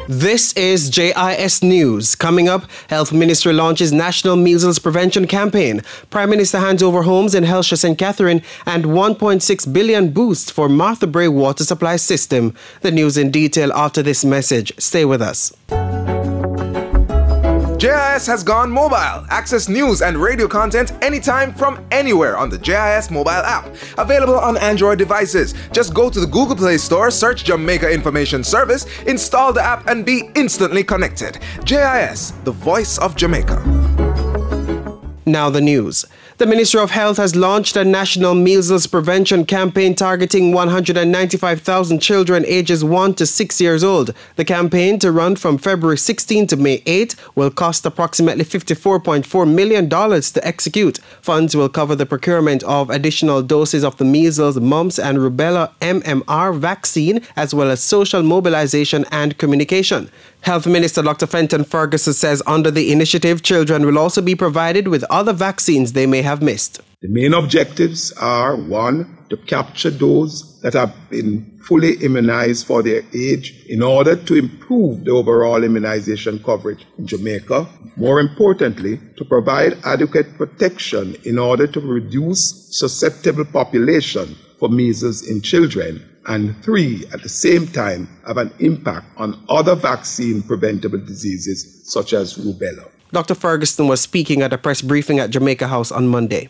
This is JIS News. Coming up, Health Ministry launches National Measles Prevention Campaign. Prime Minister hands over homes in Helsha St. Catherine and $1.6 billion boost for Martha Brae water supply system. The news in detail after this message. Stay with us. JIS has gone mobile. Access news and radio content anytime from anywhere on the JIS mobile app. Available on Android devices. Just go to the Google Play Store, search Jamaica Information Service, install the app and be instantly connected. JIS, the voice of Jamaica. Now the news. The Ministry of Health has launched a national measles prevention campaign targeting 195,000 children ages 1 to 6 years old. The campaign, to run from February 16 to May 8, will cost approximately $54.4 million to execute. Funds will cover the procurement of additional doses of the measles, mumps and rubella MMR vaccine, as well as social mobilization and communication. Health Minister Dr. Fenton Ferguson says under the initiative, children will also be provided with other vaccines they may have missed. The main objectives are, 1, to capture those that have been fully immunized for their age in order to improve the overall immunization coverage in Jamaica. More importantly, to provide adequate protection in order to reduce susceptible population for measles in children. And 3, at the same time, have an impact on other vaccine-preventable diseases such as rubella. Dr. Ferguson was speaking at a press briefing at Jamaica House on Monday.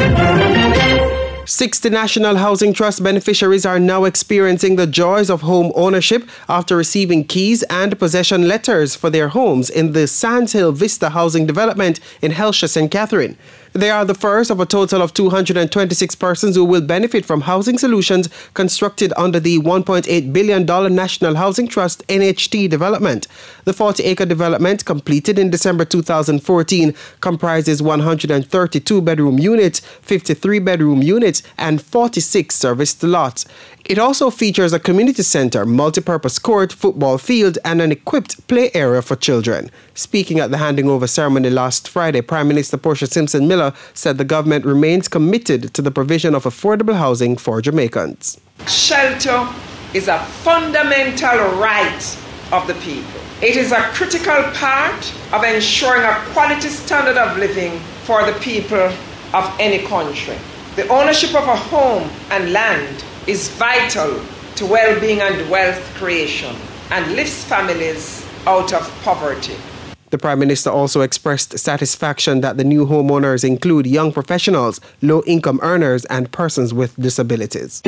60 National Housing Trust beneficiaries are now experiencing the joys of home ownership after receiving keys and possession letters for their homes in the Sands Hill Vista housing development in Helsha St. Catherine. They are the first of a total of 226 persons who will benefit from housing solutions constructed under the $1.8 billion National Housing Trust NHT development. The 40-acre development, completed in December 2014, comprises 132 bedroom units, 53 bedroom units, and 46 serviced lots. It also features a community center, multipurpose court, football field, and an equipped play area for children. Speaking at the handing over ceremony last Friday, Prime Minister Portia Simpson Miller said the government remains committed to the provision of affordable housing for Jamaicans. Shelter is a fundamental right of the people. It is a critical part of ensuring a quality standard of living for the people of any country. The ownership of a home and land is vital to well-being and wealth creation and lifts families out of poverty. The Prime Minister also expressed satisfaction that the new homeowners include young professionals, low-income earners, and persons with disabilities.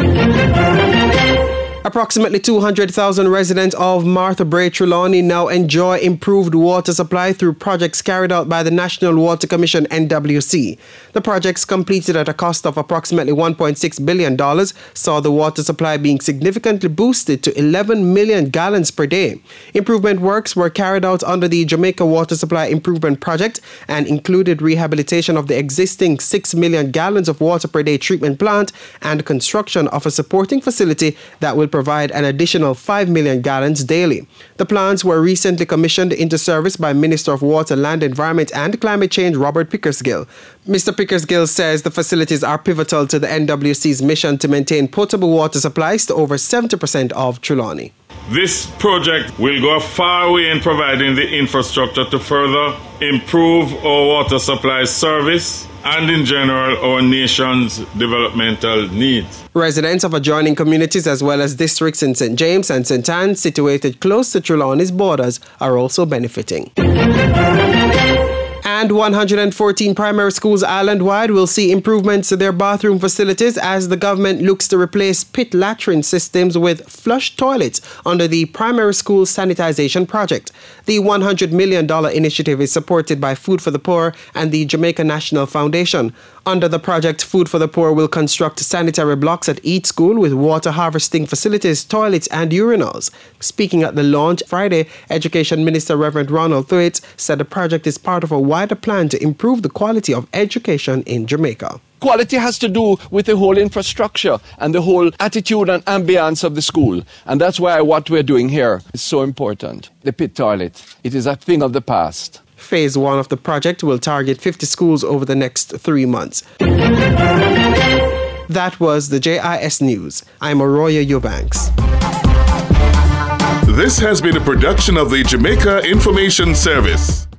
Approximately 200,000 residents of Martha Brae Trelawney now enjoy improved water supply through projects carried out by the National Water Commission NWC. The projects, completed at a cost of approximately $1.6 billion, saw the water supply being significantly boosted to 11 million gallons per day. Improvement works were carried out under the Jamaica Water Supply Improvement Project and included rehabilitation of the existing 6 million gallons of water per day treatment plant and construction of a supporting facility that will provide an additional 5 million gallons daily. The plants were recently commissioned into service by Minister of Water, Land, Environment and Climate Change Robert Pickersgill. Mr. Pickersgill says the facilities are pivotal to the NWC's mission to maintain potable water supplies to over 70% of Trelawney. This project will go a far way in providing the infrastructure to further improve our water supply service and in general our nation's developmental needs. Residents of adjoining communities as well as districts in St. James and St. Anne situated close to Trelawney's borders are also benefiting. And 114 primary schools island-wide will see improvements to their bathroom facilities as the government looks to replace pit latrine systems with flush toilets under the Primary School Sanitization Project. The $100 million initiative is supported by Food for the Poor and the Jamaica National Foundation. Under the project, Food for the Poor will construct sanitary blocks at each school with water harvesting facilities, toilets and urinals. Speaking at the launch Friday, Education Minister Reverend Ronald Thwaites said the project is part of a wider plan to improve the quality of education in Jamaica. Quality has to do with the whole infrastructure and the whole attitude and ambience of the school. And that's why what we're doing here is so important. The pit toilet, it is a thing of the past. Phase 1 of the project will target 50 schools over the next 3 months. That was the JIS News. I'm Arroyo Eubanks. This has been a production of the Jamaica Information Service.